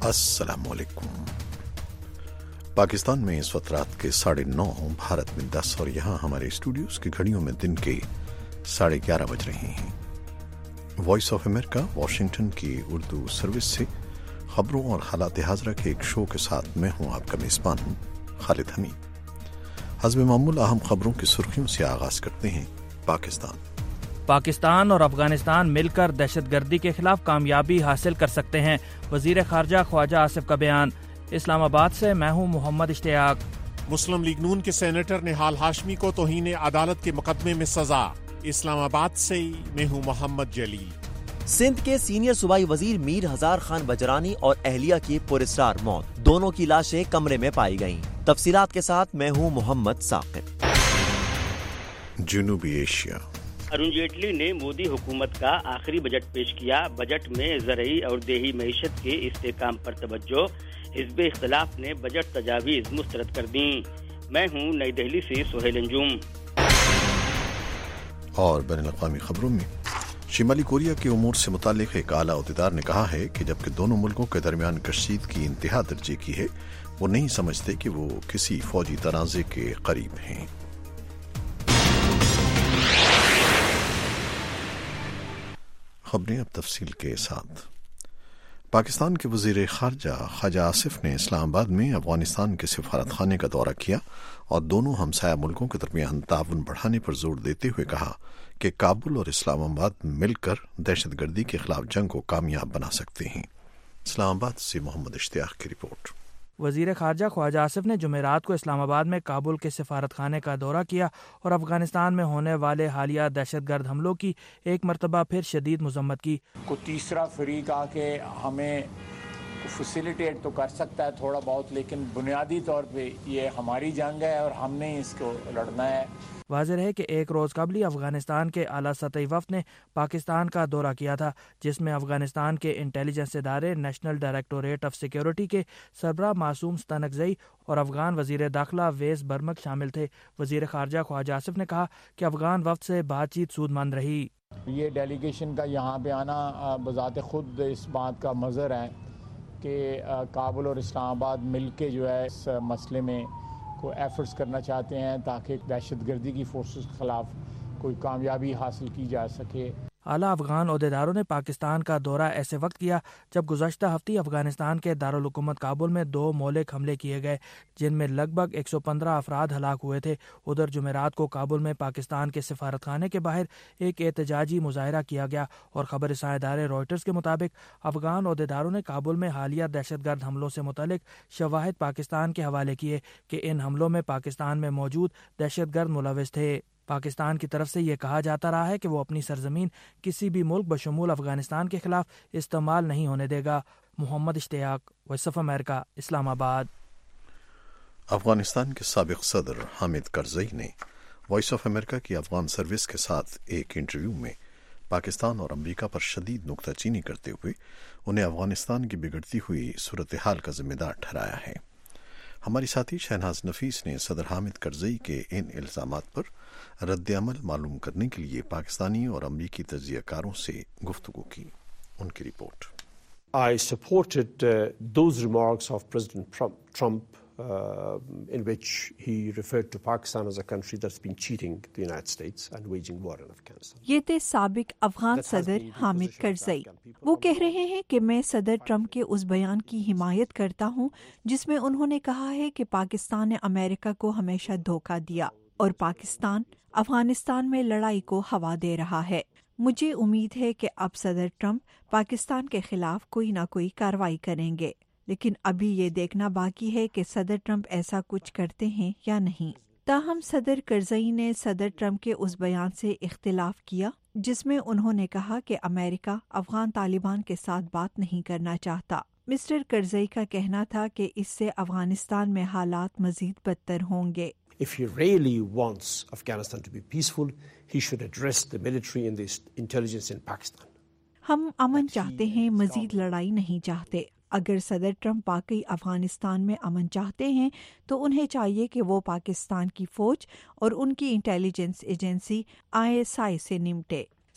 अस्सलाम वालेकुम। पाकिस्तान में इस वक्त रात के 9:30, भारत में 10 और यहाँ हमारे स्टूडियोज की घड़ियों में दिन के 11:30 बज रहे हैं। वॉइस ऑफ अमेरिका वाशिंगटन की उर्दू सर्विस से खबरों और हालात हाज़रा के एक शो के साथ मैं हूँ आपका मेज़बान खालिद हमीद। हस्ब मामूल अहम खबरों की सुर्खियों से आगाज करते हैं। पाकिस्तान और अफगानिस्तान मिलकर दहशतगर्दी के खिलाफ कामयाबी हासिल कर सकते हैं, वजीर खारजा ख्वाजा आसिफ का बयान। इस्लामाबाद से मैं हूँ मोहम्मद इश्तियाक। मुस्लिम लीग नून के सेनेटर निहाल हाशमी को तौहीन अदालत के मुकदमे में सजा। इस्लामाबाद से मैं हूँ मोहम्मद जलील। सिंध के सीनियर सूबाई वजीर मीर हजार खान बजरानी और अहलिया की पुरस्कार मौत, दोनों की लाशें कमरे में पाई गईं। तफसीलात के साथ मैं हूँ मोहम्मद साकिब। जनूबी एशिया। अरुण जेटली ने मोदी हुकूमत का आखिरी बजट पेश किया। बजट में ज़रई और देही मईशत के इस्तेहकाम पर तवज्जो। हिज़्ब इख्तिलाफ ने बजट तजावीज़ मुस्तरद कर दी। मैं हूँ नई दिल्ली से सुहेल अंजुम। और बैनुल-अक़वामी खबरों में शिमाली कोरिया के उमूर से मुताल्लिक़ एक आला अहदेदार ने कहा है कि जबकि दोनों मुल्कों के दरमियान कशीदगी इंतहा दर्जे की है, वो नहीं समझते कि वो किसी फौजी तनाज़े के करीब हैं। खबरें अब तफसील के साथ। पाकिस्तान के वज़ीर ख़ारजा ख्वाजा आसिफ ने इस्लामाबाद में अफगानिस्तान के सिफारत खाने का दौरा किया और दोनों हमसाया मुल्कों के दरमियान ताउन बढ़ाने पर जोर देते हुए कहा कि काबुल और इस्लामाबाद मिलकर दहशतगर्दी के खिलाफ जंग को कामयाब बना सकते हैं। इस्लामाबाद से मोहम्मद इश्तियाक की रिपोर्ट। वज़ीर ख़ारजा ख्वाजा आसिफ ने जुमेरात को इस्लामाबाद में काबुल के सिफारत खाने का दौरा किया और अफगानिस्तान में होने वाले हालिया दहशतगर्द हमलों की एक मरतबा फिर शदीद मज़म्मत की। कोई तीसरा फरीक आके हमें फैसिलिटेट तो कर सकता है थोड़ा बहुत, लेकिन बुनियादी तौर पे ये हमारी जंग है और हमने इसको लड़ना है। वाज़ेह है कि एक रोज़ कबल ही अफगानिस्तान के आला सतही वफ़द ने पाकिस्तान का दौरा किया था, जिसमें अफगानिस्तान के इंटेलिजेंस इदारे नेशनल डायरेक्टोरेट ऑफ सिक्योरिटी के सरबराह मासूम स्तनकज़ई और अफगान वज़ीर दाखिला वेस बर्मक शामिल थे। वज़ीर ख़ारजा ख्वाजा आसिफ ने कहा कि अफगान वफ़द से बातचीत सूदमंद रही। ये डेलीगेशन का यहाँ पे आना बज़ाते खुद इस बात का मज़र है कि काबुल और इस्लामाबाद मिल के जो है इस मसले में को एफर्ट्स करना चाहते हैं ताकि दहशतगर्दी की फोर्सेस के खिलाफ कोई कामयाबी हासिल की जा सके। आला अफगान ओहदेदारों ने पाकिस्तान का दौरा ऐसे वक्त किया जब गुज़श्ता हफ्ते अफगानिस्तान के दारुल हुकूमत काबुल में 2 मौलिक हमले किए गए, जिनमें लगभग 115 अफराद हलाक हुए थे। उधर जुमेरात को काबुल में पाकिस्तान के सिफारत खाने के बाहर एक एहतजाजी मुजाहरा किया गया और खबरसां इदारे रॉयटर्स के मुताबिक अफगान ओहदेदारों ने काबुल में हालिया दहशतगर्द हमलों से मुतल्लिक शवाहिद पाकिस्तान के हवाले किए कि इन हमलों में पाकिस्तान में मौजूद दहशतगर्द मुलविस थे। पाकिस्तान की तरफ से ये कहा जाता रहा है कि वो अपनी सरजमीन किसी भी मुल्क बशमूल अफगानिस्तान के खिलाफ इस्तेमाल नहीं होने देगा। Mohammad Ishtiaq, voice of America, Islamabad. Afghanistan के साबिक सदर हामिद करजई ने वॉइस ऑफ अमेरिका की अफगान सर्विस के साथ एक इंटरव्यू में पाकिस्तान और अमरीका पर शदीद नुक्ताचीनी करते हुए उन्हें अफगानिस्तान की बिगड़ती हुई सूरत हाल का जिम्मेदार ठहराया है। हमारी साथी शहनाज नफीस ने सदर हामिद करजई के इन इल्जामात पर रद्द-ए-अमल मालूम करने के लिए पाकिस्तानी और अमरीकी तज्ज़ियाकारों से गुफ्तगू की। उनकी रिपोर्ट। I supported those remarks of President Trump in which he referred to Pakistan as a country that's been cheating the United States and waging war in Afghanistan. ये थे साबिक अफगान सदर हामिद करजई। वो कह रहे हैं कि मैं सदर ट्रंप के उस बयान की हिमायत करता हूँ जिसमें उन्होंने कहा है कि पाकिस्तान ने अमेरिका को हमेशा धोखा दिया और पाकिस्तान अफगानिस्तान में लड़ाई को हवा दे रहा है। मुझे उम्मीद है कि अब सदर ट्रंप पाकिस्तान के खिलाफ कोई ना कोई कार्रवाई करेंगे, लेकिन अभी ये देखना बाकी है कि सदर ट्रंप ऐसा कुछ करते हैं या नहीं। ताहम सदर करजई ने सदर ट्रंप के उस बयान से इख्तिलाफ किया जिसमें उन्होंने कहा कि अमेरिका अफगान तालिबान के साथ बात नहीं करना चाहता। मिस्टर करजई का कहना था कि इससे अफगानिस्तान में हालात मजीद बदतर होंगे। If he really wants Afghanistan to be peaceful, he should address the military and the intelligence in Pakistan. हम अमन चाहते हैं, मजीद लड़ाई नहीं चाहते। अगर सदर ट्रंप वाकई अफगानिस्तान में अमन चाहते हैं तो उन्हें चाहिए कि वो पाकिस्तान की फौज और उनकी इंटेलिजेंस एजेंसी ISI से निपटे।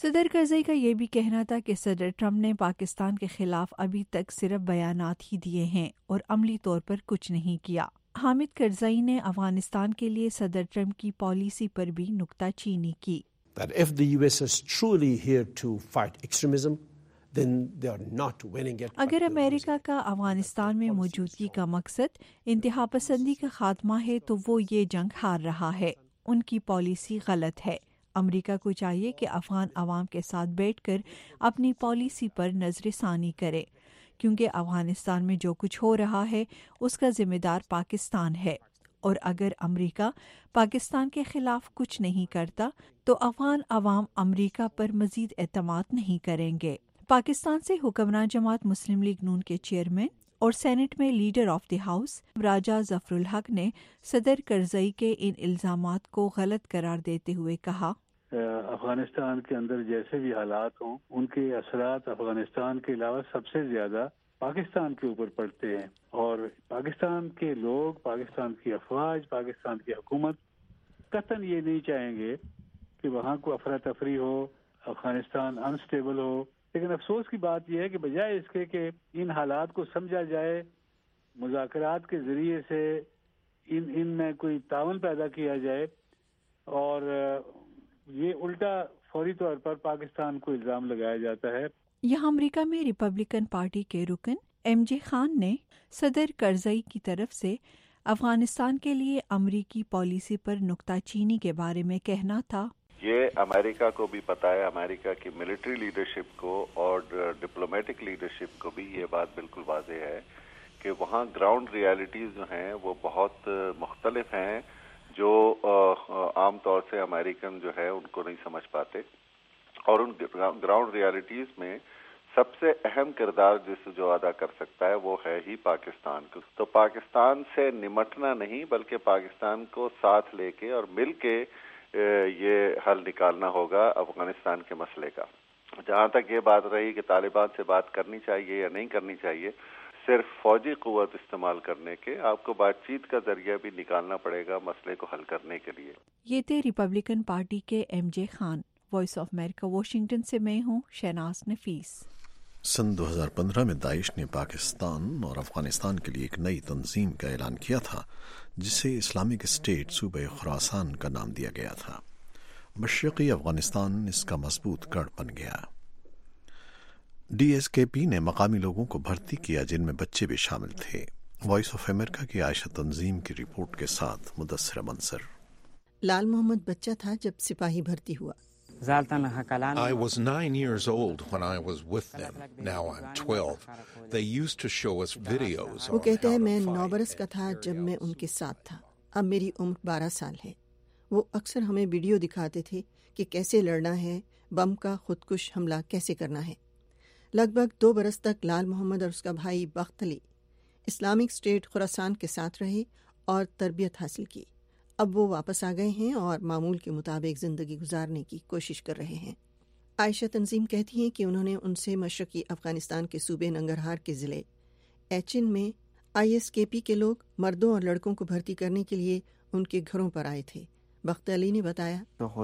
صدر کرزئی کا یہ بھی کہنا تھا کہ صدر ٹرمپ نے پاکستان کے خلاف ابھی تک صرف بیانات ہی دیے ہیں اور عملی طور پر کچھ نہیں کیا۔ حامد کرزئی نے افغانستان کے لیے صدر ٹرمپ کی پالیسی پر بھی نکتہ چینی کی۔ That if the US is truly here to fight extremism, then they are not winning it. اگر امریکہ کا افغانستان میں موجودگی کا مقصد انتہا پسندی کا خاتمہ ہے تو وہ یہ جنگ ہار رہا ہے۔ ان کی پالیسی غلط ہے۔ امریکہ کو چاہیے کہ افغان عوام کے ساتھ بیٹھ کر اپنی پالیسی پر نظر ثانی کرے، کیونکہ افغانستان میں جو کچھ ہو رہا ہے اس کا ذمہ دار پاکستان ہے، اور اگر امریکہ پاکستان کے خلاف کچھ نہیں کرتا تو افغان عوام امریکہ پر مزید اعتماد نہیں کریں گے۔ پاکستان سے حکمراں جماعت مسلم لیگ نون کے چیئرمین اور سینٹ میں leader of the house Raja Zafar ul-Haq نے صدر کرزئی کے ان الزامات کو غلط قرار دیتے ہوئے کہا، افغانستان کے اندر جیسے بھی حالات ہوں ان کے اثرات افغانستان کے علاوہ سب سے زیادہ پاکستان کے اوپر پڑتے ہیں، اور پاکستان کے لوگ، پاکستان کی افواج، پاکستان کی حکومت قطعاً یہ نہیں چاہیں گے کہ وہاں کو افراتفری ہو، افغانستان انسٹیبل ہو۔ لیکن افسوس کی بات یہ ہے کہ بجائے اس کے کہ ان حالات کو سمجھا جائے، مذاکرات کے ذریعے سے ان میں کوئی تعاون پیدا کیا جائے، اور یہ الٹا فوری طور پر پاکستان کو الزام لگایا جاتا ہے۔ یہاں امریکہ میں ریپبلکن پارٹی کے رکن ایم جے خان نے صدر کرزئی کی طرف سے افغانستان کے لیے امریکی پالیسی پر نکتہ چینی کے بارے میں کہنا تھا، یہ امریکہ کو بھی پتہ ہے، امریکہ کی ملٹری لیڈرشپ کو اور ڈپلومیٹک لیڈرشپ کو بھی یہ بات بالکل واضح ہے کہ وہاں گراؤنڈ ریالٹیز جو ہیں وہ بہت مختلف ہیں، جو عام طور سے امریکن جو ہے ان کو نہیں سمجھ پاتے، اور ان گراؤنڈ ریالٹیز میں سب سے اہم کردار جو ادا کر سکتا ہے وہ ہے ہی پاکستان کو۔ تو پاکستان سے نمٹنا نہیں بلکہ پاکستان کو ساتھ لے کے اور مل کے یہ حل نکالنا ہوگا افغانستان کے مسئلے کا۔ جہاں تک یہ بات رہی کہ طالبان سے بات کرنی چاہیے یا نہیں کرنی چاہیے، صرف فوجی قوت استعمال کرنے کے، آپ کو بات چیت کا ذریعہ بھی نکالنا پڑے گا مسئلے کو حل کرنے کے لیے۔ یہ تھے ریپبلکن پارٹی کے M J Khan. Voice of America Washington سے میں ہوں شہناز نفیس۔ سن 2015 میں داعش نے پاکستان اور افغانستان کے لیے ایک نئی تنظیم کا اعلان کیا تھا جسے اسلامک اسٹیٹ صوبہ خراسان کا نام دیا گیا تھا۔ مشرقی افغانستان اس کا مضبوط گڑھ بن گیا۔ ڈی ایس کے پی نے مقامی لوگوں کو بھرتی کیا جن میں بچے بھی شامل تھے۔ وائس آف امریکہ کی عائشہ تنظیم کی رپورٹ کے ساتھ مدثر منصر۔ لال محمد بچہ تھا جب سپاہی بھرتی ہوا۔ I was 9 years old when I was with them. Now I'm 12. They used to show us videos. وہ کہتے ہیں میں 9 برس کا تھا جب میں ان کے ساتھ تھا، اب میری عمر 12 سال ہے۔ وہ اکثر ہمیں ویڈیو دکھاتے تھے کہ کیسے لڑنا ہے، بم کا خودکش حملہ کیسے کرنا ہے۔ لگ بھگ 2 برس تک لال محمد اور اس کا بھائی بخت علی اسلامک اسٹیٹ خراسان کے ساتھ رہے اور تربیت حاصل کی۔ اب وہ واپس آ گئے ہیں اور معمول کے مطابق زندگی گزارنے کی کوشش کر رہے ہیں۔ عائشہ تنظیم کہتی ہیں کہ انہوں نے ان سے مشرقی افغانستان کے صوبے ننگرہار کے ضلع ایچن میں ISKP کے لوگ مردوں اور لڑکوں کو بھرتی کرنے کے لیے ان کے گھروں پر آئے تھے۔ بخت علی نے بتایا،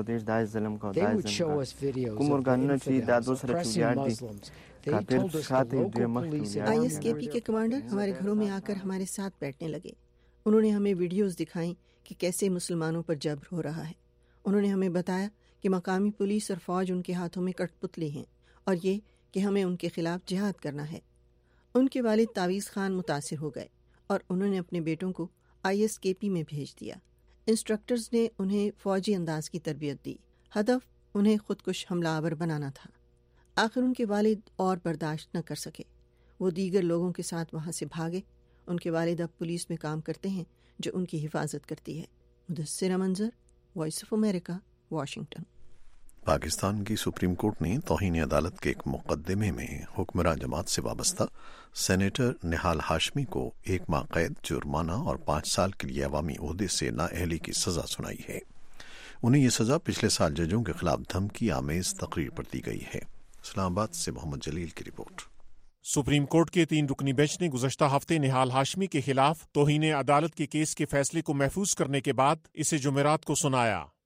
ISKP کے کمانڈر ہمارے گھروں میں آ کر ہمارے ساتھ بیٹھنے لگے۔ انہوں نے ہمیں ویڈیوز دکھائیں کہ کیسے مسلمانوں پر جبر ہو رہا ہے۔ انہوں نے ہمیں بتایا کہ مقامی پولیس اور فوج ان کے ہاتھوں میں کٹ پتلی ہیں، اور یہ کہ ہمیں ان کے خلاف جہاد کرنا ہے۔ ان کے والد تعویذ خان متاثر ہو گئے اور انہوں نے اپنے بیٹوں کو ISKP میں بھیج دیا۔ انسٹرکٹرز نے انہیں فوجی انداز کی تربیت دی۔ ہدف انہیں خودکش حملہ آور بنانا تھا۔ آخر ان کے والد اور برداشت نہ کر سکے، وہ دیگر لوگوں کے ساتھ وہاں سے بھاگے۔ ان کے والد اب پولیس میں کام کرتے ہیں جو ان کی حفاظت کرتی ہے۔ Mudassar Manzar, voice of America, Washington. Pakistan کی سپریم کورٹ نے توہین عدالت کے ایک مقدمے میں حکمراں جماعت سے وابستہ سینیٹر نہال ہاشمی کو 1 ماہ قید، جرمانہ اور 5 سال کے لیے عوامی عہدے سے نااہلی کی سزا سنائی ہے۔ انہیں یہ سزا پچھلے سال ججوں کے خلاف دھمکی آمیز تقریر پر دی گئی ہے۔ اسلام آباد سے محمد جلیل کی رپورٹ۔ سپریم کورٹ کے 3 رکنی بینچ نے گزشتہ ہفتے نہال ہاشمی کے خلاف توہین عدالت کے کیس کے فیصلے کو محفوظ کرنے کے بعد اسے جمعرات کو سنایا۔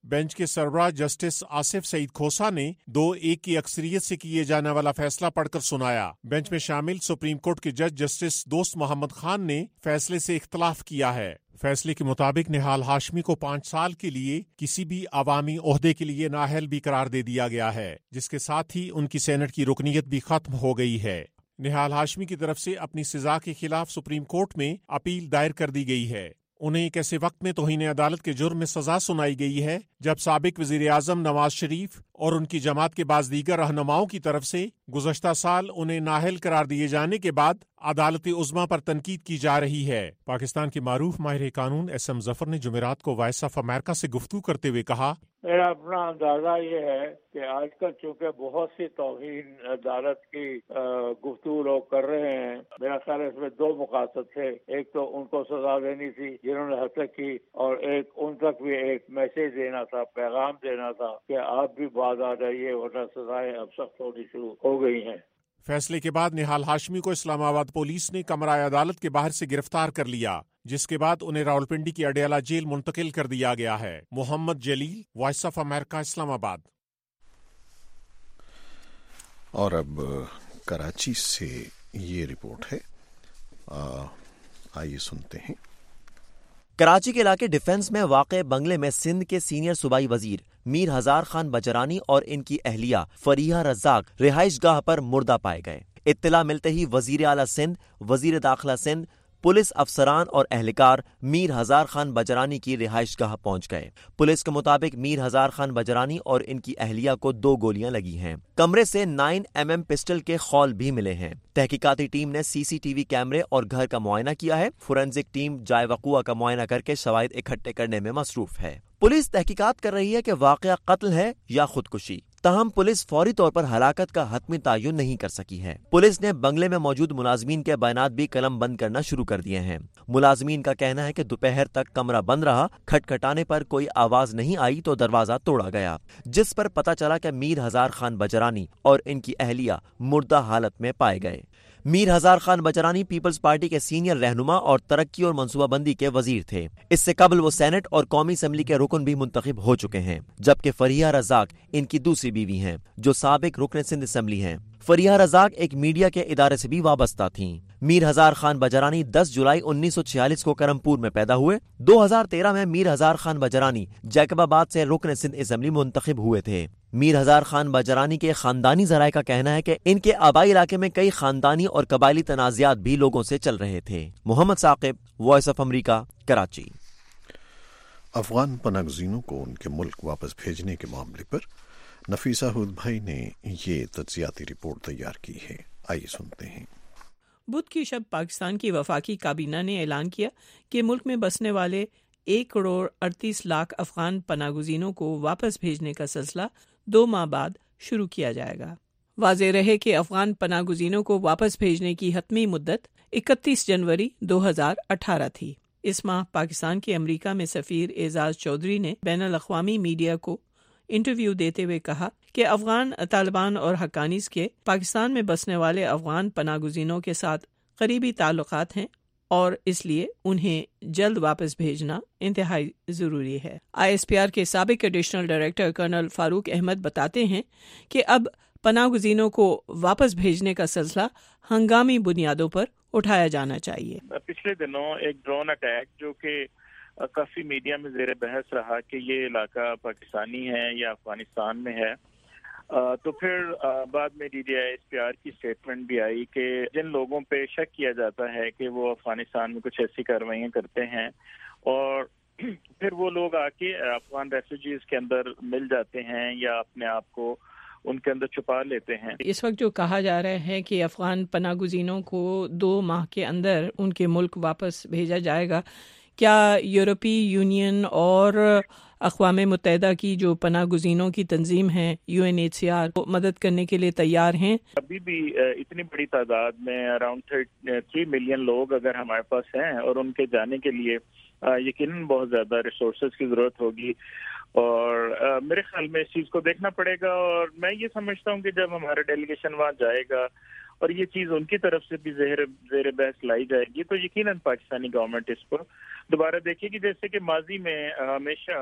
बेंच के सरबराह जस्टिस आसिफ सईद खोसा ने 2-1 की अक्सरियत से किए जाने वाला फैसला पढ़कर सुनाया। बेंच में शामिल सुप्रीम कोर्ट के जज जस्टिस दोस्त मोहम्मद खान ने फैसले से इख्तलाफ किया है। फैसले के मुताबिक निहाल हाशमी को 5 साल के लिए किसी भी अवामी ओहदे के लिए नाअहल भी करार दे दिया गया है, जिसके साथ ही उनकी सेनेट की रुकनीत भी खत्म हो गई है। निहाल हाशमी की तरफ से अपनी सजा के खिलाफ सुप्रीम कोर्ट में अपील दायर कर दी गई है। उन्हें एक ऐसे वक्त में तौहीन अदालत के जुर्म में सजा सुनाई गई है जब साबिक वजीर आजम नवाज शरीफ और उनकी जमात के बाज़ दीगर रहनुमाओं की तरफ से गुज़श्ता साल उन्हें नाअहल करार दिए जाने के बाद अदालत उज़्मा पर तनकीद की जा रही है। पाकिस्तान के मारूफ माहिर कानून SM जफर ने जुमेरात को वॉइस ऑफ अमेरिका से गुफ्तगू करते हुए कहा, मेरा अपना अंदाजा ये है कि आजकल चूँकि बहुत सी तौहीन अदालत की गुफ्तगू लोग कर रहे हैं, मेरा ख्याल है इसमें 2 मकासद थे। एक तो उनको सजा देनी थी जिन्होंने हत्या की, और एक उन तक भी एक मैसेज देना था, पैगाम देना था कि आप भी बाज आ जाइए वरना सजाएं अब सख्त होनी शुरू हो गई हैं। फैसले के बाद निहाल हाशमी को इस्लामाबाद पुलिस ने कमरा अदालत के बाहर से गिरफ्तार कर लिया, जिसके बाद उन्हें रावलपिंडी की अडयाला जेल मुंतकिल कर दिया गया है। Mohammad Jalil, voice of America, Islamabad. और अब कराची से ये रिपोर्ट है, आइए सुनते हैं। कराची के इलाके डिफेंस में वाक़े बंगले में सिंध के सीनियर सूबाई वजीर मीर हजार खान बजरानी और इनकी अहलिया फरीहा रज़ाक रिहाइश गाह पर मुर्दा पाए गए। इत्तला मिलते ही वजीर आला सिंध, वजीर दाखिला सिंध, पुलिस अफसरान और एहलकार मीर हजार खान बजरानी की रिहाइश गाह पहुंच गए। पुलिस के मुताबिक मीर हजार खान बजरानी और इनकी अहलिया को 2 गोलियां लगी हैं। कमरे से 9mm पिस्टल के खौल भी मिले हैं। तहकीकाती टीम ने CCTV कैमरे और घर का मुआयना किया है। फोरेंसिक टीम जाए वक़ुआ का मुआयना करके शवाहिद इकट्ठे करने में मसरूफ है। पुलिस तहकीकात कर रही है कि वाक़या कत्ल है या खुदकुशी। ताहम पुलिस फौरी तौर पर हलाकत का हतमी तायुन नहीं कर सकी है। पुलिस ने बंगले में मौजूद मुलाजमीन के बयानात भी कलम बंद करना शुरू कर दिए हैं। मुलाजमीन का कहना है कि दोपहर तक कमरा बंद रहा, खटखटाने पर कोई आवाज नहीं आई तो दरवाजा तोड़ा गया, जिस पर पता चला कि मीर हजार खान बजरानी और इनकी अहलिया मुर्दा हालत में पाए गए। मीर हजार खान बजरानी पीपल्स पार्टी के सीनियर रहनुमा और तरक्की और मनसूबाबंदी के वजीर थे। इससे कबल वो सेनेट और कौमी असम्बली के रुकन भी मुंतखब हो चुके हैं, जबकि फरीहा रज़ाक इनकी दूसरी बीवी हैं, जो साबिक रुकन सिंध असम्बली हैं। फरीहा रज़ाक एक मीडिया के इदारे से भी वाबस्ता थीं। मीर हजार खान बजरानी 10 जुलाई 1946 को करमपुर में पैदा हुए। 2013 में मीर हजार खान बजरानी जैकबाबाद से रुकन सिंध असम्बली मुंतखब हुए थे। मीर हजार खान बजरानी के खानदानी जराए का कहना है कि इनके आबाई इलाके में कई खानदानी और कबायली तनाज़ात भी लोगों से चल रहे थे। Mohammad Saqib, voice of America, Karachi. Afghan पनागज़ीनों को उनके मुल्क वापस भेजने के मामले पर नफीसा हुद भाई ने ये तज्जियाती रिपोर्ट तैयार की है, आइए सुनते हैं। बुध की शब पाकिस्तान की वफाकी काबीना ने ऐलान किया कि मुल्क में बसने वाले 1,38,00,000 अफगान पनागुज़ीनों को वापस भेजने का सिलसिला 2 माह बाद शुरू किया जाएगा। वाज़ेह रहे कि अफगान पनागुज़ीनों को वापस भेजने की हतमी मुद्दत 31 जनवरी 2018 थी। इस माह पाकिस्तान के अमरीका में सफ़ीर एजाज चौधरी ने बैनुल अक़वामी मीडिया को इंटरव्यू देते हुए कहा कि अफगान तालिबान और हक्कानीज़ के पाकिस्तान में बसने वाले अफगान पनागुज़ीनों के साथ करीबी ताल्लुकात हैं और इसलिए उन्हें जल्द वापस भेजना इंतहाई ज़रूरी है। ISPR के साबिक additional director colonel Farooq Ahmed बताते हैं कि अब पनागुज़ीनों को वापस भेजने का सिलसिला हंगामी बुनियादों पर उठाया जाना चाहिए। पिछले दिनों एक ड्रोन अटैक जो कि काफी मीडिया में जेर बहस रहा कि ये इलाका पाकिस्तानी है या अफगानिस्तान में है, तो फिर बाद में DDISPR की स्टेटमेंट भी आई कि जिन लोगों पे शक किया जाता है कि वो अफगानिस्तान में कुछ ऐसी कार्रवाइयाँ करते हैं और फिर वो लोग आके अफगान रेफ्यूजीज के अंदर मिल जाते हैं या अपने आप को उनके अंदर छुपा लेते हैं। इस वक्त जो कहा जा रहा है कि अफगान पनागुज़ीनों को 2 माह के अंदर उनके मुल्क वापस भेजा जाएगा, क्या यूरोपीय यूनियन और अक़वाम मुत्तहिदा की जो पनागुज़ीनों की तंजीम है UNHCR को मदद करने के लिए तैयार हैं? अभी भी इतनी बड़ी तादाद में अराउंड 3 मिलियन लोग अगर हमारे पास हैं और उनके जाने के लिए यकीनन बहुत ज़्यादा रिसोर्सेज की ज़रूरत होगी और मेरे ख्याल में इस चीज़ को देखना पड़ेगा। और मैं ये समझता हूँ कि जब हमारा डेलीगेशन वहाँ जाएगा और ये चीज़ उनकी तरफ से भी ज़ेर बहस लाई जाएगी तो यकीनन पाकिस्तानी गवर्नमेंट इस पर दोबारा देखेगी। जैसे कि माजी में हमेशा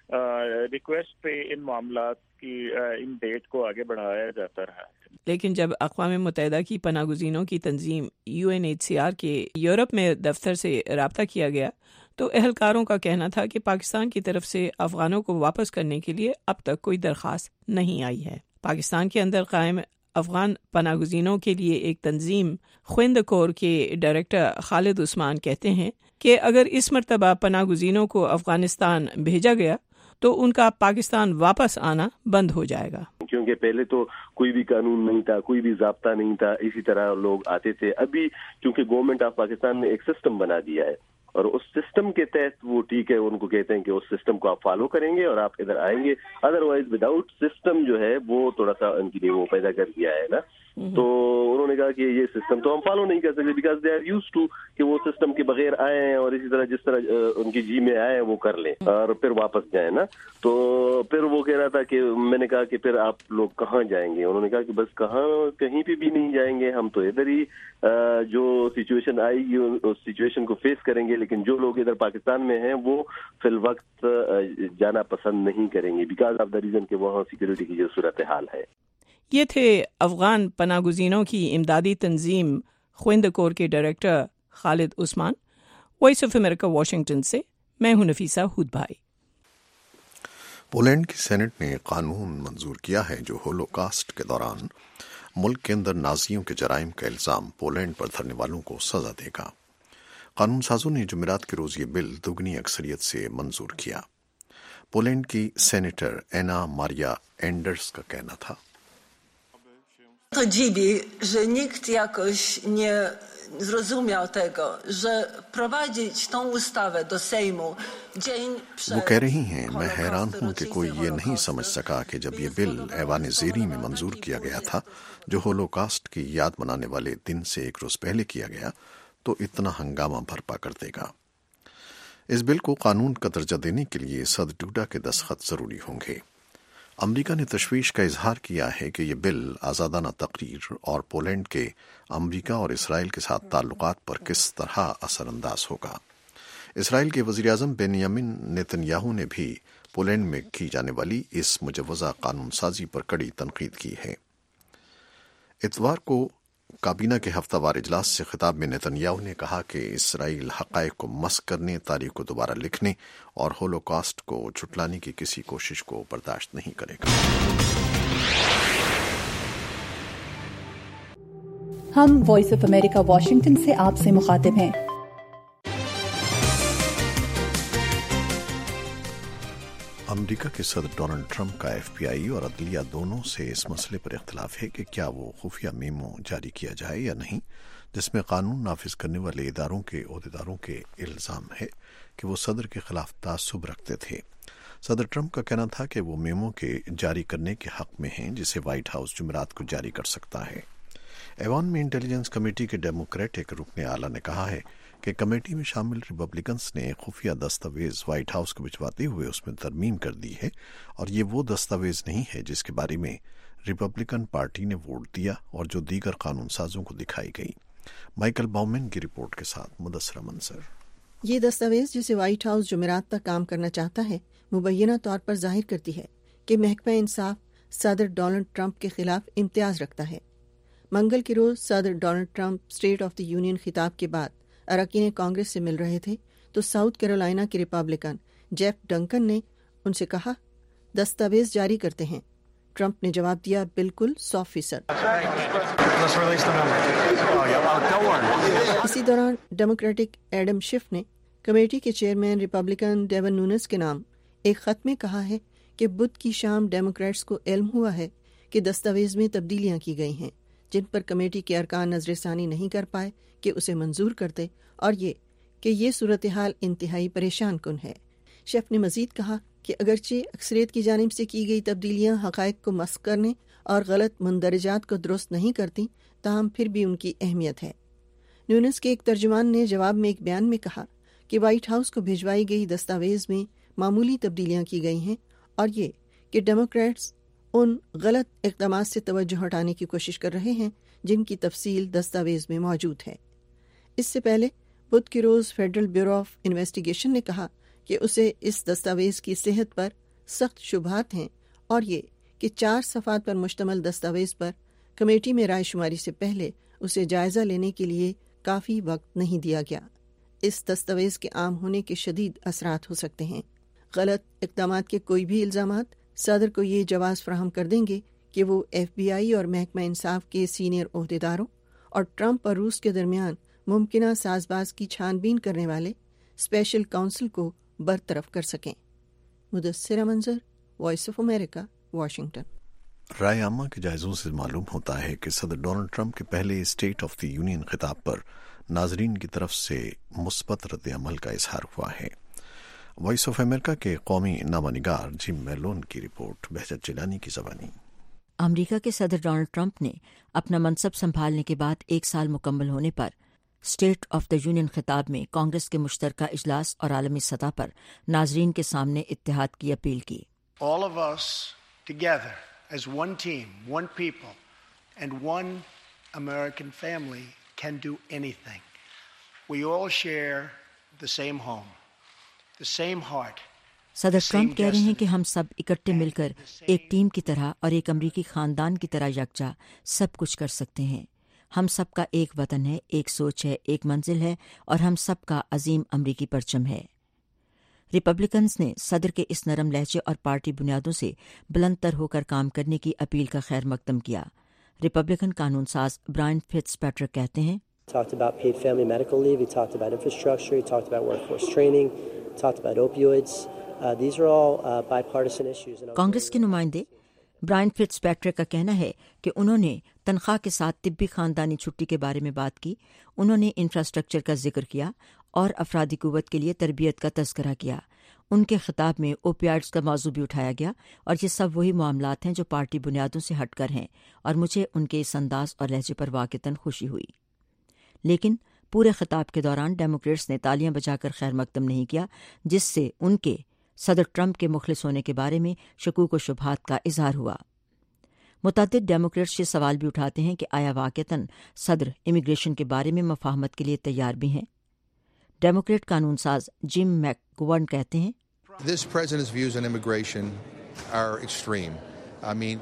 ریکویسٹ پہ ان معاملات کی ان ڈیٹ کو آگے بڑھایا جاتا رہا. لیکن جب اقوام متحدہ کی پناہ گزینوں کی تنظیم UNHCR کے یورپ میں دفتر سے رابطہ کیا گیا تو اہلکاروں کا کہنا تھا کہ پاکستان کی طرف سے افغانوں کو واپس کرنے کے لیے اب تک کوئی درخواست نہیں آئی ہے. پاکستان کے اندر قائم افغان پناہ گزینوں کے لیے ایک تنظیم خویند کور کے ڈائریکٹر خالد عثمان کہتے ہیں کہ اگر اس مرتبہ پناہ گزینوں کو افغانستان بھیجا گیا تو ان کا پاکستان واپس آنا بند ہو جائے گا. کیونکہ پہلے تو کوئی بھی قانون نہیں تھا, کوئی بھی ضابطہ نہیں تھا, اسی طرح لوگ آتے تھے. ابھی کیونکہ گورنمنٹ آف پاکستان نے ایک سسٹم بنا دیا ہے اور اس سسٹم کے تحت وہ ٹھیک ہے, ان کو کہتے ہیں کہ اس سسٹم کو آپ فالو کریں گے اور آپ ادھر آئیں گے. ادروائز وداؤٹ سسٹم جو ہے وہ تھوڑا سا ان کے لیے وہ پیدا کر دیا ہے نا. تو انہوں نے کہا کہ یہ سسٹم تو ہم فالو نہیں کر سکتے because they are used to کہ وہ سسٹم کے بغیر آئے ہیں اور اسی طرح جس طرح ان کی جی میں آئے ہیں وہ کر لیں اور پھر واپس جائیں نا. تو پھر وہ کہہ رہا تھا کہ میں نے کہا کہ پھر آپ لوگ کہاں جائیں گے. انہوں نے کہا کہ بس کہیں پہ بھی نہیں جائیں گے, ہم تو ادھر ہی جو سچویشن آئے گی اس سچویشن کو فیس کریں گے. لیکن جو لوگ ادھر پاکستان میں ہیں وہ فی الوقت جانا پسند نہیں کریں گے بیکاز آف دا ریزن کہ وہاں سیکورٹی کی جو صورتحال ہے. یہ تھے افغان پناہ گزینوں کی امدادی تنظیم خویند کور کے director Khalid Usman. Voice of America Washington سے میں ہوں نفیسہ ہود بھائی. پولینڈ کی سینٹ نے قانون منظور کیا ہے جو ہولوکاسٹ کے دوران ملک کے اندر نازیوں کے جرائم کا الزام پولینڈ پر دھرنے والوں کو سزا دے گا. قانون سازوں نے جمعرات کے روز یہ بل دگنی اکثریت سے منظور کیا. پولینڈ کی سینیٹر اینا ماریا اینڈرس کا کہنا تھا To dziwi, że nikt jakoś nie zrozumiał tego, że prowadzić tą ustawę do Sejmu dzień przed. وہ کہہ رہی ہیں میں حیران ہوں کہ کوئی یہ نہیں سمجھ سکا کہ جب یہ بل ایوان زیری میں منظور کیا گیا تھا جو ہولوکاسٹ کی یاد منانے والے دن سے ایک روز پہلے کیا گیا تو اتنا ہنگامہ بھرپا کر دے گا. اس بل کو قانون کا درجہ دینے کے لیے صدر ڈوڈا کے دستخط ضروری ہوں گے. امریکہ نے تشویش کا اظہار کیا ہے کہ یہ بل آزادانہ تقریر اور پولینڈ کے امریکہ اور اسرائیل کے ساتھ تعلقات پر کس طرح اثر انداز ہوگا. اسرائیل کے وزیر اعظم بنیامین نیتن یاہو نے بھی پولینڈ میں کی جانے والی اس مجوزہ قانون سازی پر کڑی تنقید کی ہے. اتوار کو کابینہ کے ہفتہ وار اجلاس سے خطاب میں نیتن یاہو نے کہا کہ اسرائیل حقائق کو مسخ کرنے, تاریخ کو دوبارہ لکھنے اور ہولوکاسٹ کو جھٹلانے کی کسی کوشش کو برداشت نہیں کرے گا. ہم وائس آف امریکہ واشنگٹن سے آپ سے مخاطب ہیں. امریکہ کے صدر ڈونلڈ ٹرمپ کا FBI اور عدلیہ دونوں سے اس مسئلے پر اختلاف ہے کہ کیا وہ خفیہ میمو جاری کیا جائے یا نہیں جس میں قانون نافذ کرنے والے اداروں کے عہدیداروں کے الزام ہے کہ وہ صدر کے خلاف تعصب رکھتے تھے. صدر ٹرمپ کا کہنا تھا کہ وہ میمو کے جاری کرنے کے حق میں ہیں جسے وائٹ ہاؤس جمعرات کو جاری کر سکتا ہے. ایوان میں انٹیلیجنس کمیٹی کے ڈیموکریٹک رکن اعلیٰ نے کہا ہے کہ کمیٹی میں شامل ریپبلکنز نے خفیہ دستاویز وائٹ ہاؤس کو بھجواتے ہوئے اس میں ترمیم کر دی ہے اور یہ وہ دستاویز نہیں ہے جس کے بارے میں ریپبلکن پارٹی نے ووٹ دیا اور جو دیگر قانون سازوں کو دکھائی گئی. مائیکل باؤمن کی رپورٹ کے ساتھ مدثرہ منصر. یہ دستاویز جسے وائٹ ہاؤس جمعرات تک کام کرنا چاہتا ہے مبینہ طور پر ظاہر کرتی ہے کہ محکمہ انصاف صدر ڈونلڈ ٹرمپ کے خلاف امتیاز رکھتا ہے. منگل کے روز صدر Donald Trump state of the union خطاب کے بعد اراکین کانگریس سے مل رہے تھے تو ساؤتھ کیرولائنا کے ریپبلکن جیف ڈنکن نے ان سے کہا دستاویز جاری کرتے ہیں. ٹرمپ نے جواب دیا بالکل 100%. اسی دوران ڈیموکریٹک ایڈم شف نے کمیٹی کے چیئرمین ریپبلکن ڈیون نونس کے نام ایک خط میں کہا ہے کہ بدھ کی شام ڈیموکریٹس کو علم ہوا ہے کہ دستاویز میں تبدیلیاں کی گئی ہیں جن پر کمیٹی کے ارکان نظر ثانی نہیں کر پائے کہ اسے منظور کرتے اور یہ صورتحال انتہائی پریشان کن ہے. شیف نے مزید کہا کہ اگرچہ اکثریت کی جانب سے کی گئی تبدیلیاں حقائق کو مسخ کرنے اور غلط مندرجات کو درست نہیں کرتی تاہم پھر بھی ان کی اہمیت ہے. نیونس کے ایک ترجمان نے جواب میں ایک بیان میں کہا کہ وائٹ ہاؤس کو بھیجوائی گئی دستاویز میں معمولی تبدیلیاں کی گئی ہیں اور یہ کہ ڈیموکریٹس ان غلط اقدامات سے توجہ ہٹانے کی کوشش کر رہے ہیں جن کی تفصیل دستاویز میں موجود ہے. اس سے پہلے بدھ کے روز فیڈرل بیورو آف انویسٹیگیشن نے کہا کہ اسے اس دستاویز کی صحت پر سخت شبہات ہیں اور یہ کہ 4 صفحات پر مشتمل دستاویز پر کمیٹی میں رائے شماری سے پہلے اسے جائزہ لینے کے لیے کافی وقت نہیں دیا گیا۔ اس دستاویز کے عام ہونے کے شدید اثرات ہو سکتے ہیں۔ غلط اقدامات کے کوئی بھی الزامات صدر کو یہ جواز فراہم کر دیں گے کہ وہ FBI اور محکمہ انصاف کے سینئر عہدیداروں اور ٹرمپ اور روس کے درمیان ممکنہ ساز باز کی چھان بین کرنے والے اسپیشل کونسل کو برطرف کر سکیں۔ Mudassira Manzar, voice of America, Washington. رائے عامہ کے جائزوں سے معلوم ہوتا ہے کہ صدر ڈونلڈ ٹرمپ کے پہلے اسٹیٹ آف دی یونین خطاب پر ناظرین کی طرف سے مثبت رد عمل کا اظہار ہوا ہے۔ وائس آف امریکہ کے قومی نامہ نگار جم میلون کی رپورٹ، بہجت جیلانی کی زبانی۔ امریکہ کے صدر ڈونلڈ ٹرمپ نے اپنا منصب سنبھالنے کے بعد 1 سال مکمل ہونے پر اسٹیٹ آف دا یونین خطاب میں کانگریس کے مشترکہ اجلاس اور عالمی سطح پر ناظرین کے سامنے اتحاد کی اپیل کی۔ All of us together as one team, one people, and one American family can do anything. We all share the same home, the same heart. صدر ٹرمپ کہہ رہے ہیں کہ ہم سب اکٹھے مل کر ایک ٹیم کی طرح اور ایک امریکی خاندان کی طرح یکجا سب کچھ کر سکتے ہیں۔ ہم سب کا ایک وطن ہے، ایک سوچ ہے، ایک منزل ہے اور ہم سب کا عظیم امریکی پرچم ہے۔ ریپبلکنز نے صدر کے اس نرم لہجے اور پارٹی بنیادوں سے بلند تر ہو کر کام کرنے کی اپیل کا خیر مقدم کیا۔ ریپبلکن قانون ساز برائن فٹز پیٹرک کہتے ہیں، talked about paid family medical leave, he talked about infrastructure, he talked about workforce training, talked about opioids. These are all bipartisan issues. Congress کے نمائندے برائن فٹز پیٹرک کا کہنا ہے کہ انہوں نے تنخواہ کے ساتھ طبی خاندانی چھٹی کے بارے میں بات کی، انہوں نے انفراسٹرکچر کا ذکر کیا اور افرادی قوت کے لیے تربیت کا تذکرہ کیا۔ ان کے خطاب میں اوپیائڈز کا موضوع بھی اٹھایا گیا اور یہ سب وہی معاملات ہیں جو پارٹی بنیادوں سے ہٹ کر ہیں اور مجھے ان کے اس انداز اور لہجے پر واقعتاً خوشی ہوئی۔ لیکن پورے خطاب کے دوران ڈیموکریٹس نے تالیاں بجا کر خیر مقدم نہیں کیا، جس سے ان کے صدر ٹرمپ کے مخلص ہونے کے بارے میں شکوک و شبہات کا اظہار ہوا۔ متعدد ڈیموکریٹس یہ سوال بھی اٹھاتے ہیں کہ آیا واقعتاً صدر امیگریشن کے بارے میں مفاہمت کے لیے تیار بھی ہیں؟ ڈیموکریٹ قانون ساز جم میک گورن کہتے ہیں، This president's views on immigration are extreme. I mean,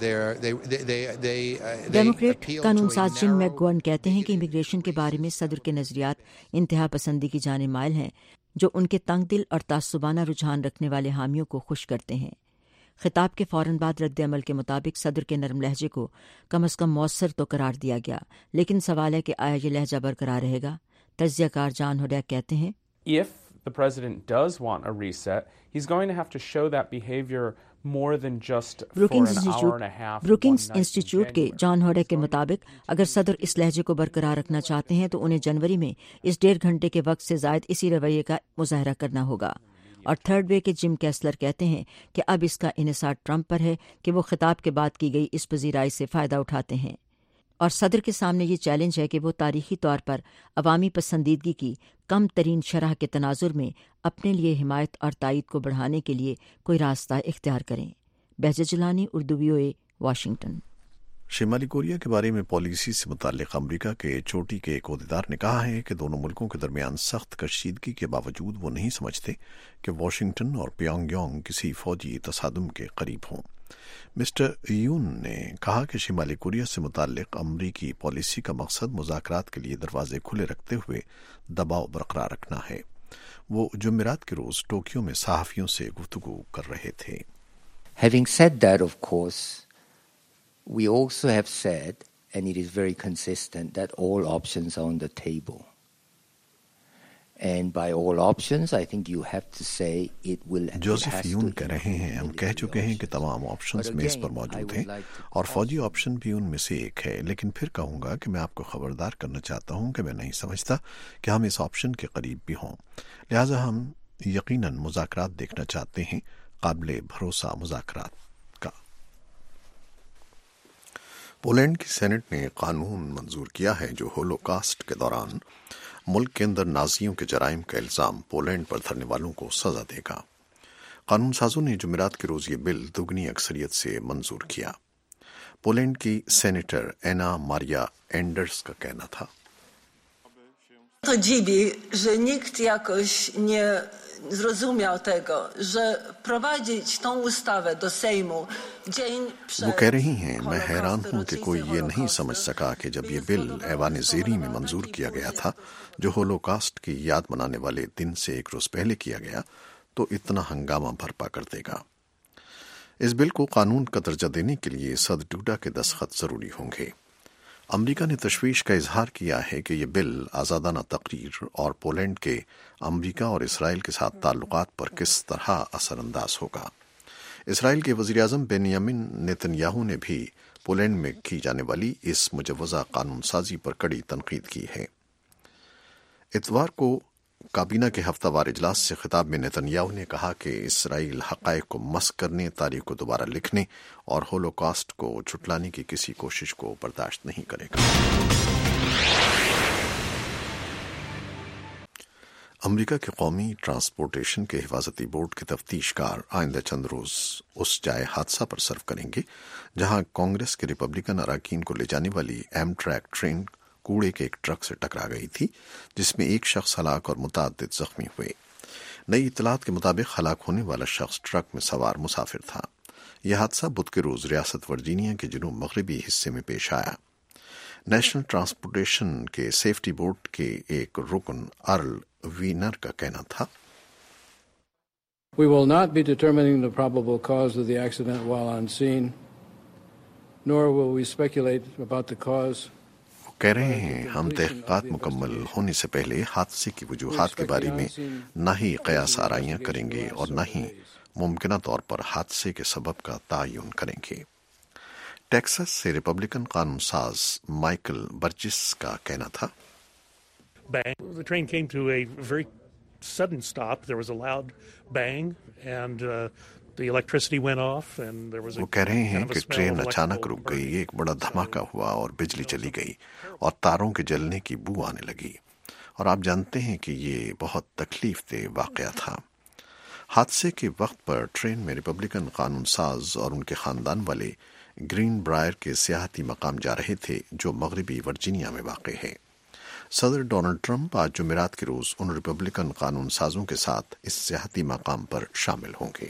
Democrat قانون ساز جم میک گورن کہتے ہیں کہ امیگریشن کے بارے میں صدر کے نظریات انتہا پسندی کی جانب مائل ہیں، جو ان کے تنگ دل اور تعصبانہ رجحان رکھنے والے حامیوں کو خوش کرتے ہیں۔ خطاب کے فوراً بعد رد عمل کے مطابق صدر کے نرم لہجے کو کم از کم مؤثر تو قرار دیا گیا، لیکن سوال ہے کہ آیا یہ لہجہ برقرار رہے گا؟ تجزیہ کار جان ہوڈیک کہتے ہیں، If the president does want a reset, he's going to have to show that behavior more than just for an hour and a half. Brookings Institute کے جان ہوڈیک کے مطابق اگر صدر اس لہجے کو برقرار رکھنا چاہتے ہیں تو انہیں جنوری میں اس 1.5 گھنٹے کے وقت سے زائد اسی رویے کا مظاہرہ کرنا ہوگا۔ اور تھرڈ وے کے جم کیسلر کہتے ہیں کہ اب اس کا انحصار ٹرمپ پر ہے کہ وہ خطاب کے بعد کی گئی اس پذیرائی سے فائدہ اٹھاتے ہیں، اور صدر کے سامنے یہ چیلنج ہے کہ وہ تاریخی طور پر عوامی پسندیدگی کی کم ترین شرح کے تناظر میں اپنے لیے حمایت اور تائید کو بڑھانے کے لیے کوئی راستہ اختیار کریں۔ Behjat Gilani, Urdu VOA، Washington. شمالی کوریا کے بارے میں پالیسی سے متعلق امریکہ کے چوٹی کے ایک عہدیدار نے کہا ہے کہ دونوں ملکوں کے درمیان سخت کشیدگی کے باوجود وہ نہیں سمجھتے کہ واشنگٹن اور پیونگ یانگ کسی فوجی تصادم کے قریب ہوں۔ مسٹر یون نے کہا کہ شمالی کوریا سے متعلق امریکی پالیسی کا مقصد مذاکرات کے لیے دروازے کھلے رکھتے ہوئے دباؤ برقرار رکھنا ہے۔ وہ جمعرات کے روز ٹوکیو میں صحافیوں سے گفتگو کر رہے تھے۔ Having said that, of course, we also have said, and it is very consistent, that all options are on the table. And by all options, I think you have to say it will. Joseph یون کہہ رہے ہیں، ہم کہہ چکے ہیں کہ تمام آپشنز میز پر موجود ہیں اور فوجی آپشن بھی ان میں سے ایک ہے، لیکن پھر کہوں گا کہ میں آپ کو خبردار کرنا چاہتا ہوں کہ میں نہیں سمجھتا کہ ہم اس آپشن کے قریب بھی ہوں، لہٰذا ہم یقیناً مذاکرات دیکھنا چاہتے ہیں، قابل بھروسہ مذاکرات۔ پولینڈ کی سینٹ نے قانون منظور کیا ہے جو ہولوکاسٹ کے دوران ملک کے اندر نازیوں کے جرائم کا الزام پولینڈ پر دھرنے والوں کو سزا دے گا۔ قانون سازوں نے جمعرات کے روز یہ بل دگنی اکثریت سے منظور کیا۔ پولینڈ کی سینیٹر اینا ماریا اینڈرس کا کہنا تھا، To dziwi, że nikt jakoś nie zrozumiał tego, że prowadzić tą ustawę do Sejmu dzień przed وہ کہہ رہی ہیں میں حیران ہوں کہ کوئی یہ نہیں سمجھ سکا کہ جب یہ بل ایوان زیری میں منظور کیا گیا تھا جو ہولوکاسٹ کی یاد منانے والے دن سے ایک روز پہلے کیا گیا تو اتنا ہنگامہ بھرپا کر دے گا۔ اس بل کو قانون کا درجہ دینے کے لیے صدر ڈوڈا کے دستخط ضروری ہوں گے۔ امریکہ نے تشویش کا اظہار کیا ہے کہ یہ بل آزادانہ تقریر اور پولینڈ کے امریکہ اور اسرائیل کے ساتھ تعلقات پر کس طرح اثر انداز ہوگا۔ اسرائیل کے وزیراعظم بنیامین نیتن یاہو نے بھی پولینڈ میں کی جانے والی اس مجوزہ قانون سازی پر کڑی تنقید کی ہے۔ اتوار کو کابینہ کے ہفتہ وار اجلاس سے خطاب میں نیتن یاہو نے کہا کہ اسرائیل حقائق کو مسخ کرنے، تاریخ کو دوبارہ لکھنے اور ہولوکاسٹ کو جھٹلانے کی کسی کوشش کو برداشت نہیں کرے گا۔ امریکہ کے قومی ٹرانسپورٹیشن کے حفاظتی بورڈ کے تفتیش کار آئندہ چند روز اس جائے حادثہ پر سرو کریں گے جہاں کانگریس کے ریپبلکن اراکین کو لے جانے والی ایم ٹریک ٹرین کوڑے کے ایک ٹرک سے ٹکرا گئی تھی جس میں ایک شخص ہلاک اور متعدد زخمی ہوئے۔ نئی اطلاعات کے مطابق ہلاک ہونے والا شخص ٹرک میں سوار مسافر تھا۔ یہ حادثہ بدھ کے روز ریاست ورجینیا کے جنوب مغربی حصے میں پیش آیا۔ نیشنل ٹرانسپورٹیشن کے سیفٹی بورڈ کے ایک رکن ارل وینر کا کہنا تھا، We will not be determining the probable cause of the accident while on scene, nor will we speculate about the cause. کہہ رہے ہیں ہم تحقیقات مکمل ہونے سے پہلے حادثے کی وجوہات کے بارے میں نہ ہی قیاس آرائیاں کریں گے اور نہ ہی ممکنہ طور پر حادثے کے سبب کا تعین کریں گے۔ ٹیکساس سے ریپبلکن قانون ساز مائیکل برجس کا کہنا تھا، The train came to a very sudden stop. There was a loud bang and the electricity went off and there was a وہ کہہ رہے ہیں کہ ٹرین اچانک رک گئی، ایک بڑا دھماکہ ہوا اور بجلی چلی گئی اور تاروں کے جلنے کی بو آنے لگی، اور آپ جانتے ہیں کہ یہ بہت تکلیف دہ واقعہ تھا۔ حادثے کے وقت پر ٹرین میں ریپبلکن قانون ساز اور ان کے خاندان والے گرین برائر کے سیاحتی مقام جا رہے تھے جو مغربی ورجینیا میں واقع ہے۔ صدر ڈونلڈ ٹرمپ آج جمعرات کے روز ان ریپبلکن قانون سازوں کے ساتھ اس سیاحتی مقام پر شامل ہوں گے۔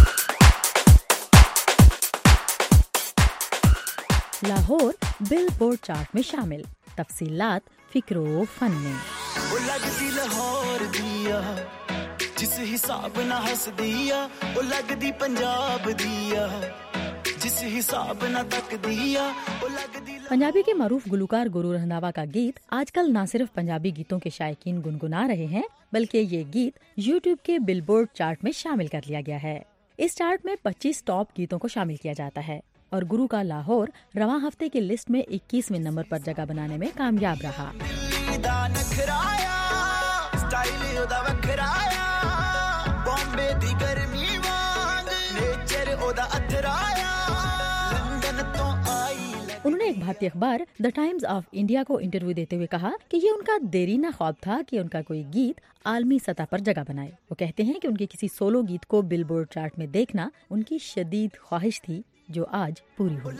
لاہور بل بورڈ چارٹ میں شامل، تفصیلات فکر و فن میں۔ وہ لگتی لاہور دیا جس حساب نہ ہس دیا، وہ لگتی پنجاب دیا جس حساب نہ تک دیا۔ پنجابی کے معروف گلوکار گرو رندھاوا کا گیت آج کل نہ صرف پنجابی گیتوں کے شائقین گنگنا رہے ہیں بلکہ یہ گیت یوٹیوب کے بل بورڈ چارٹ میں شامل کر لیا گیا ہے۔ اس چارٹ میں 25 ٹاپ گیتوں کو شامل کیا جاتا ہے اور گرو کا لاہور رواں ہفتے کی لسٹ میں 21ویں نمبر پر جگہ بنانے میں کامیاب رہا۔ انہوں نے ایک بھارتی اخبار دا ٹائمز آف انڈیا کو انٹرویو دیتے ہوئے کہا کہ یہ ان کا دیرینہ خواب تھا کہ ان کا کوئی گیت عالمی سطح پر جگہ بنائے۔ وہ کہتے ہیں کہ ان کے کسی سولو گیت کو بل بورڈ چارٹ میں دیکھنا ان کی شدید خواہش تھی جو آج پوری ہوئی۔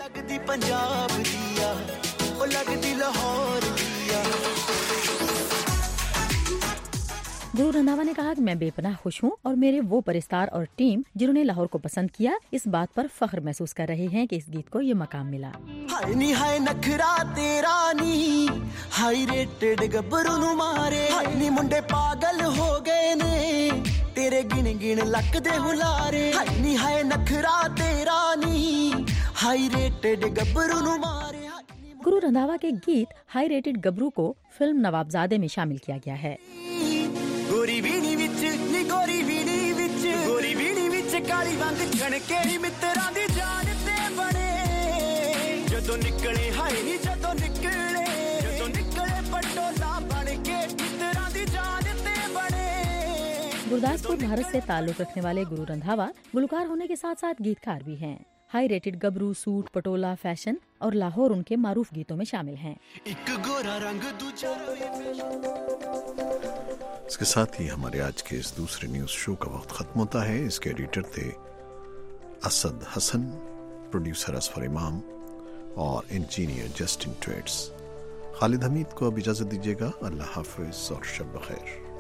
گرو رندھاوا نے کہا کہ میں بے پناہ خوش ہوں اور میرے وہ پرستار اور ٹیم جنہوں نے لاہور کو پسند کیا اس بات پر فخر محسوس کر رہے ہیں کہ اس گیت کو یہ مقام ملا۔ ہائے نی ہائے نخرا تیرا نی ہائی ریٹڈ گبرو نو مارے، ہائے نی منڈے پاگل ہو گئے نے تیرے گن گن لک دے ہلارے، ہائے نی ہائے نخرا تیرا نی ہائی ریٹڈ گبرو نو مارے۔ گرو رندھاوا کے گیت ہائی ریٹڈ گبرو کو فلم نوابزادے میں شامل کیا گیا ہے۔ گوری ویڑی وچ نی گوری ویڑی وچ گوری ویڑی وچ کالی ونگ چھڑکے ہی متراں دی جان تے بنے، جدوں نکلے ہائے نی جدوں نکلے پٹولا بن کے متراں دی جان تے بنے۔ گرداسپور بھارت سے تعلق رکھنے والے گرو رندھاوا گلوکار ہونے کے ساتھ ساتھ گیتکار بھی ہیں۔ High rated Gabru, suit, Patola, fashion اور لاہور ان کے معروف گیتوں میں شامل ہیں۔ اس کے ساتھ ہی ہمارے آج کے اس دوسرے نیوز شو کا وقت ختم ہوتا ہے۔ اس کے ایڈیٹر تھے اسد حسن، پروڈیوسر اصفر امام اور engineer Justin Tweets. Khalid Hamid کو اب اجازت دیجیے گا. اللہ حافظ اور شب بخیر.